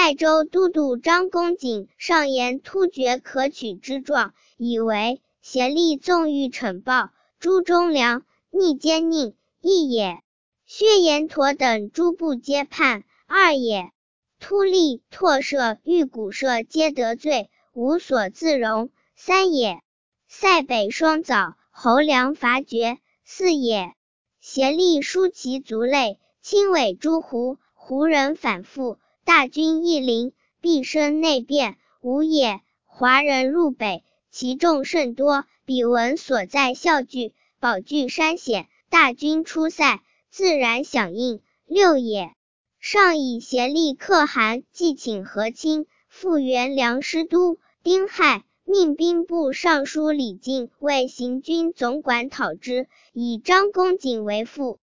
代州都督张公瑾上言突厥可取之状，以为协力纵欲惩暴，诛忠良，逆奸佞，一也；薛延陀等诸部皆叛，二也；突利、拓舍、玉古舍皆得罪，无所自容，三也；塞北双枣、侯梁伐绝，四也；协力疏其族类，亲尾诸胡，胡人反复，大军一临，必生内变，五也；华人入北，其众甚多，彼闻所在校聚，保据山险，大军出塞，自然响应，六也；上以协力可汗既请和亲，复原梁师都，丁亥，命兵部尚书李靖为行军总管讨之，以张公瑾为副。